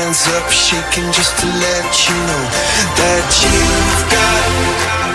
hands up, shaking just to let you know that you've got